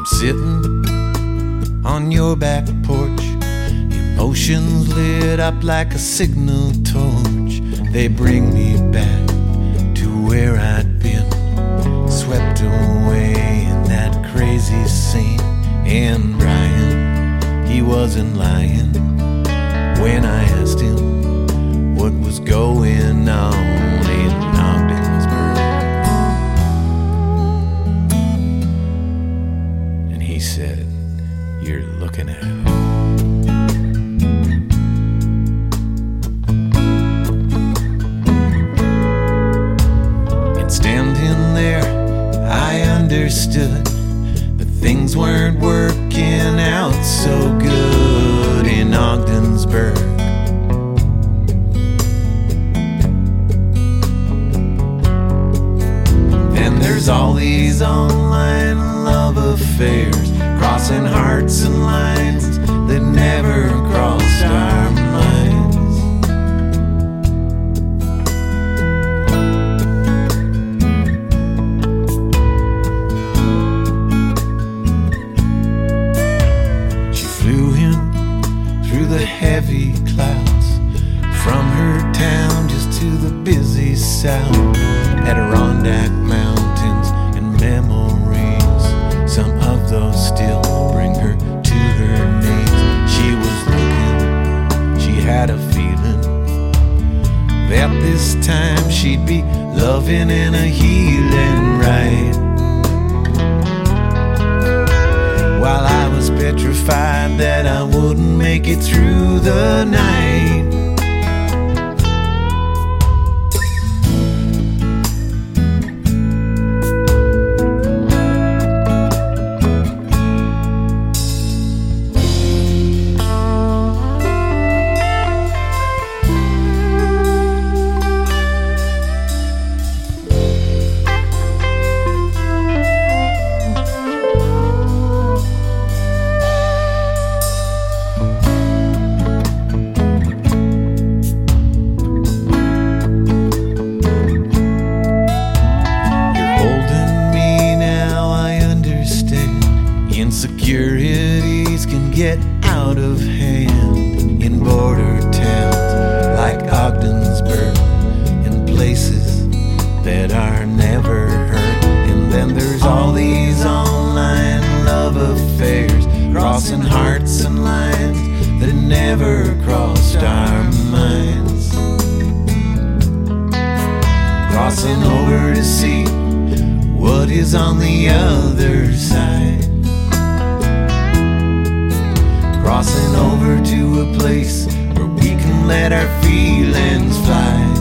sitting on your back porch, emotions lit up like a signal torch. They bring me back to where I'd been, swept away in that crazy scene. And Brian, he wasn't lying when I asked him what was going on in Ogdensburg. And he said, "You're looking at it." And standing there, I understood that things weren't working out so good in Ogdensburg. And there's all these online love affairs, crossing hearts and lines that never crossed our minds. She flew in through the heavy clouds, from her town just to the busy south, Adirondack Mountains and memories. Some of those still bring her to her knees. She was looking, she had a feeling that this time she'd be loving and a healing right. While I was petrified that I wouldn't make it through the night. Insecurities can get out of hand in border towns like Ogdensburg, in places that are never heard. And then there's all these online love affairs, crossing hearts and lines that never crossed our minds. Crossing over to see what is on the other side. Crossing over to a place where we can let our feelings fly.